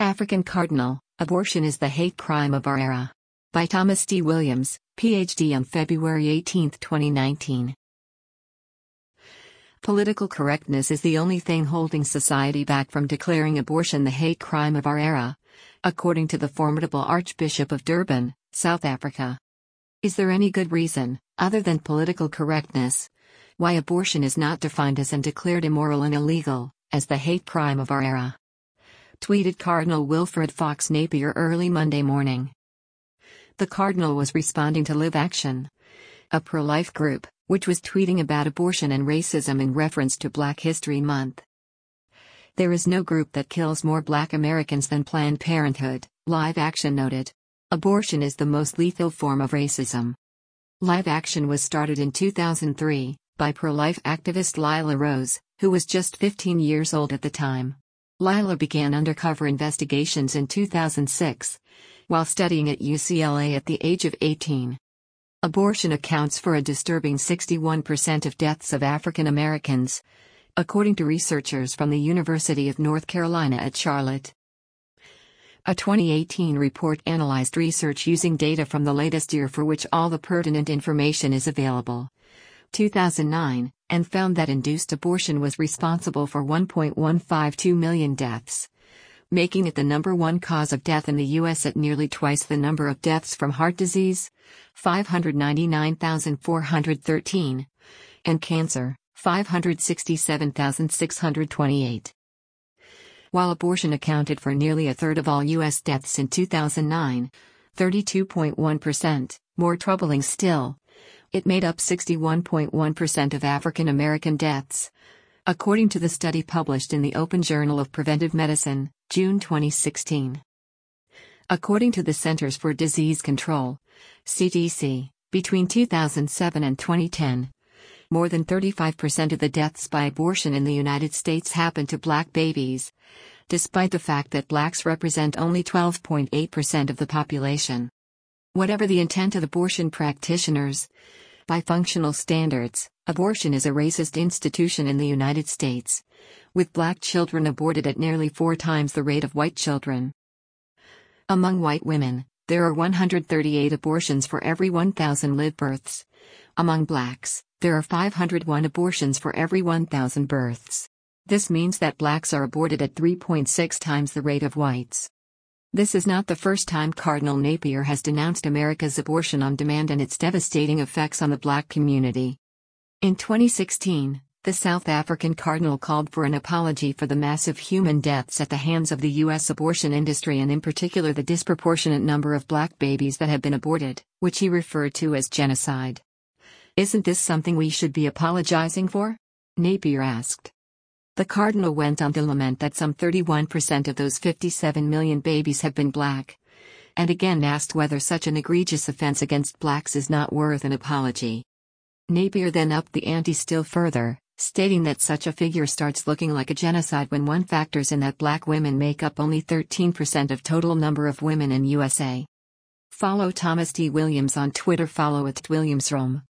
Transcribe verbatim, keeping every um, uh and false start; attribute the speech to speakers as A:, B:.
A: African Cardinal, Abortion is the Hate Crime of Our Era. By Thomas D. Williams, P H D on February eighteenth, twenty nineteen. Political correctness is the only thing holding society back from declaring abortion the hate crime of our era, according to the formidable Archbishop of Durban, South Africa. Is there any good reason, other than political correctness, why abortion is not defined as and declared immoral and illegal, as the hate crime of our era? Tweeted Cardinal Wilfred Fox Napier early Monday morning. The Cardinal was responding to Live Action, a pro-life group, which was tweeting about abortion and racism in reference to Black History Month. There is no group that kills more Black Americans than Planned Parenthood, Live Action noted. Abortion is the most lethal form of racism. Live Action was started in two thousand three, by pro-life activist Lila Rose, who was just fifteen years old at the time. Lila began undercover investigations in two thousand six, while studying at U C L A at the age of eighteen. Abortion accounts for a disturbing sixty-one percent of deaths of African Americans, according to researchers from the University of North Carolina at Charlotte. A twenty eighteen report analyzed research using data from the latest year for which all the pertinent information is available, two thousand nine, and found that induced abortion was responsible for one point one five two million deaths, making it the number one cause of death in the U S at nearly twice the number of deaths from heart disease, five hundred ninety-nine thousand four hundred thirteen, and cancer, five hundred sixty-seven thousand six hundred twenty-eight. While abortion accounted for nearly a third of all U S deaths in two thousand nine, thirty-two point one percent, more troubling still, it made up sixty-one point one percent of African American deaths, according to the study published in the Open Journal of Preventive Medicine, June twenty sixteen. According to the Centers for Disease Control, C D C, between two thousand seven and twenty ten, more than thirty-five percent of the deaths by abortion in the United States happened to Black babies, despite the fact that Blacks represent only twelve point eight percent of the population. Whatever the intent of abortion practitioners, by functional standards, abortion is a racist institution in the United States, with Black children aborted at nearly four times the rate of white children. Among white women, there are one hundred thirty-eight abortions for every one thousand live births. Among Blacks, there are five hundred one abortions for every one thousand births. This means that Blacks are aborted at three point six times the rate of whites. This is not the first time Cardinal Napier has denounced America's abortion on demand and its devastating effects on the Black community. In twenty sixteen, the South African Cardinal called for an apology for the massive human deaths at the hands of the U S abortion industry and in particular the disproportionate number of Black babies that have been aborted, which he referred to as genocide. "Isn't this something we should be apologizing for?" Napier asked. The Cardinal went on to lament that some thirty-one percent of those fifty-seven million babies have been Black, and again asked whether such an egregious offense against Blacks is not worth an apology. Napier then upped the ante still further, stating that such a figure starts looking like a genocide when one factors in that Black women make up only thirteen percent of total number of women in U S A. Follow Thomas D. Williams on Twitter. Follow at Williamsrome.